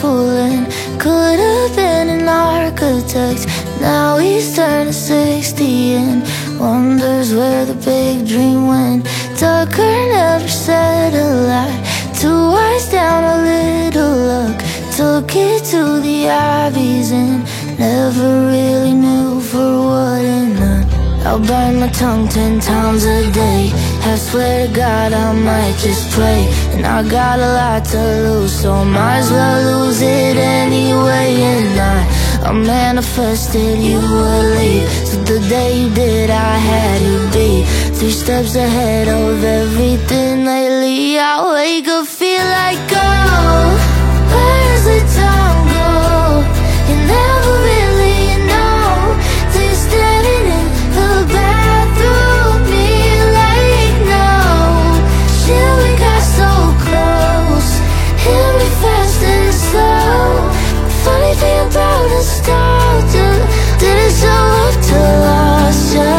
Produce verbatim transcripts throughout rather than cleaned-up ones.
school and could have been an architect. Now he's turning sixty and wonders where the big dream went. Tucker never said a lie, two eyes down, a little luck. Took it to the Ibis and never really knew for what and none. I'll bite my tongue ten times a day. I swear to God I might just pray. And I got a lot to lose, so might as well lose it anyway. And I, I manifested you would leave, so the day you did I had you be three steps ahead of everything lately. I wake up, feel like gold. Where's the time go? You never really know till you're standing in the bathroom, me like no. Shit, we got so close, hit me fast and slow. Funny thing about nostalgia, didn't show up till lost ya.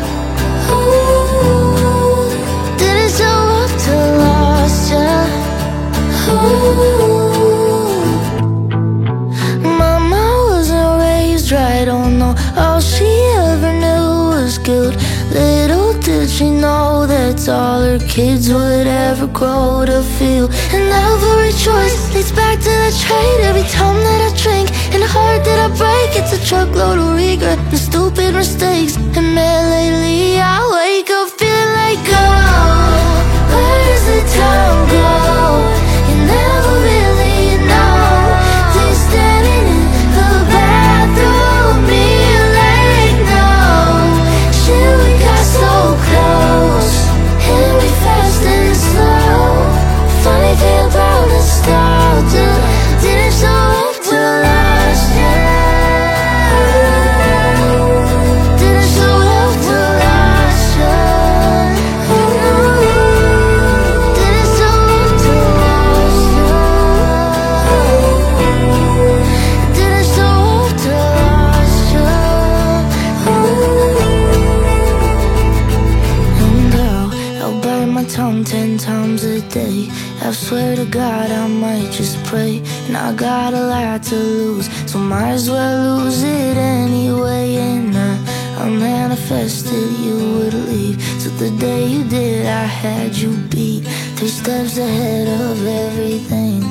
Ooh, didn't show up till lost ya. Ooh. I don't know, all she ever knew was guilt. Little did she know that's all her kids would ever grow to feel. And every choice leads back to the trade. Every time that I drink and the heart that I break, it's a truckload of regret and stupid mistakes. And man, lately I wake up feeling like gold. Where's the time go? You never really know till you're standing in the bathroom. Tongue ten times a day. I swear to God I might just pray. And I got a lot to lose, so might as well lose it anyway. And I, I manifested you would leave, so the day you did I had you beat three steps ahead of everything.